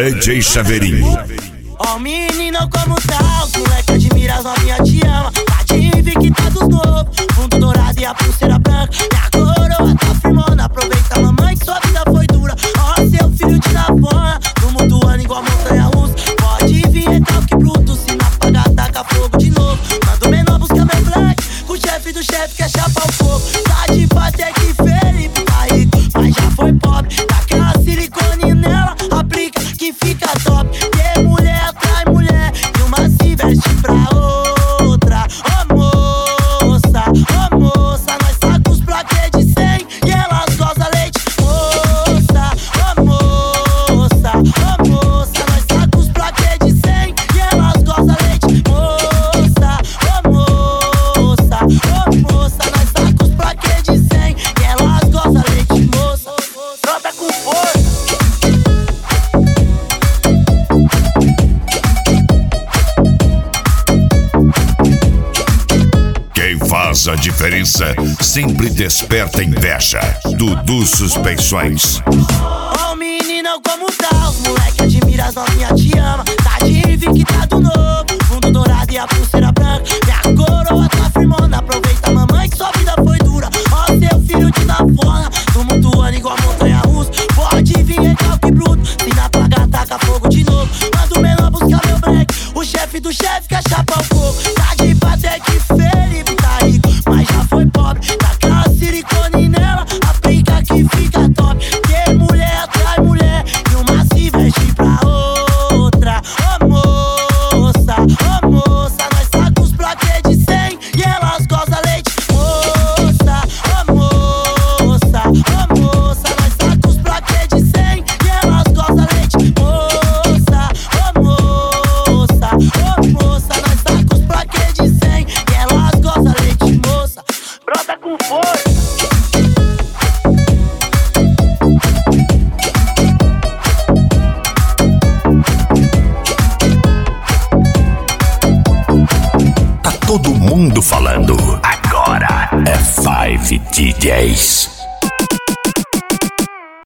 DJ Chaveirinho. Ó, menina, como tá? Os moleque admira, as novinha te ama. Pode vir que tá dos novos, fundo dourado e a pulseira branca. E a coroa tá firmona, aproveita, mamãe, que sua vida foi dura. Ó, seu filho te dá fona, no mundo ano igual montanha russa. Pode vir, recalque bruto, se não apagar, taca fogo de novo. Manda o menor buscar meu black, com o chefe do chefe quer chapar o fogo. Tá de fato é que Felipe tá rico, mas já foi pobre. Dá aquela silicone nela, aplica que fica top. Que mulher atrai mulher, e uma se veste pra outra. Ô moça, nós saca os plaquês de 100 e elas gozam leite. Moça, nós saca os plaquês de 100 e elas gozam leite. Moça, nós saca os plaquês de 100 e elas gozam leite. Moça, brota com força. Quem faz a diferença sempre desperta inveja. Dudu Suspeições. Ó, menina, como tá? Os moleque admira, as novinha te ama. Tá de vir que tá do novo, fundo dourado e a pulseira branca. E a coroa tá firmona, aproveita, mamãe, que sua vida foi dura. Ó, seu filho te dá fona, no mundo ano igual montanha russa. Pode vir, recalque bruto, se na plaga, taca fogo de novo. Manda o menor buscar meu break, o chefe do chefe quer chapar o fogo. Tá de fato é que Felipe tá rico, mas já foi pobre. Dá aquela silicone nela, aplica que fica top. Que mulher atrai mulher, e uma se veste pra outra. Ô moça, nós saca os plaquês de 100 e elas gozam leite. Moça, nós saca os plaquês de 100 e elas gozam leite. Moça, nós saca os plaquês de 100 e elas gozam leite. Moça, brota com força. Tá todo mundo falando. Agora é 5 DJs.